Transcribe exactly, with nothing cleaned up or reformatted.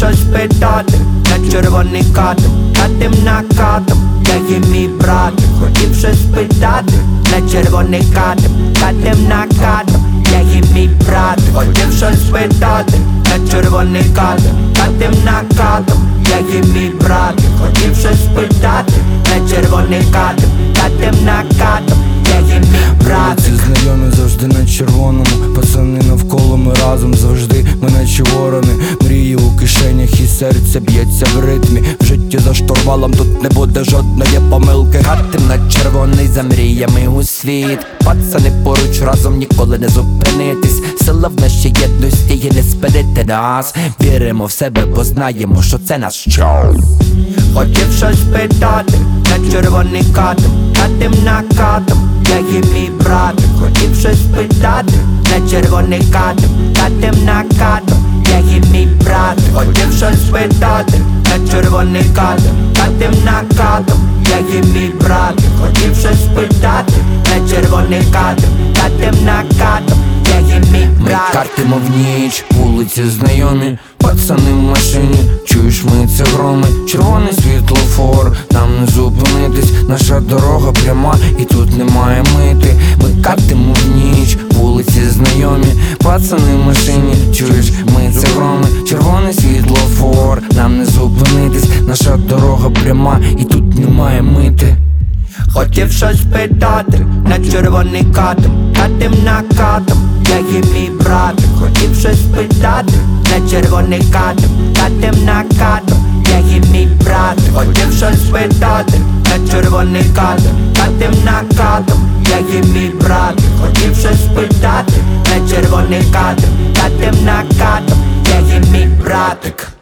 щось питати, на червоний катом, катим накатом, я є мій братик. Хотів щось питати, на червоний катом, катим накатом, я є мій братик. Хотів щось питати, на червоний катом, катим накатом, я є мій братик. Хотів щось питати, на червоний катом, катим накатом, я є мій братик. Ці знайомі завжди на червоному, пацани навколо, ми разом завжди, ми наче ворони. Мрії у кишенях і серце б'ється в ритмі. В житті за штурвалом тут не буде жодної помилки. Катим на червоний за мріями у світ. Пацани поруч, разом ніколи не зупинитись. Сила в нашій єдності і не спинити нас. Віримо в себе, бо знаємо, що це наш час. Хотів щось питати, на червоний катом, катим накатом, я є мій братик. Хотів щось питати, на червоний катом, катим накатом, я є мій братик. Хотів щось питати, на червоний катом, катим накатом, я є мій братик. Хотів щось питати, на червоний катом, катим накатом, я є мій Ми братик. катимо в ніч, вулиці знайомі, пацани в машині, чуєш, ми це громи. Червоний світлофор, нам не зупинитись. Наша дорога пряма і тут немає мити. Ми катимо в ніч, вулиці знайомі, пацани в машині, чуєш, ми це громи. Червоний світлофор, нам не зупинитись. Наша дорога пряма і тут немає мити. Хотів щось питати, на червоний катом, катим накатом, я є мій братик. Хотів щось питати, на червоний катом, катим накатом, я є мій братик. Хотів щось питати, на червоний катом, катим накатом, я є мій братик. Хотів щось питати, на червоний катом, катим накатом, я є мій братик.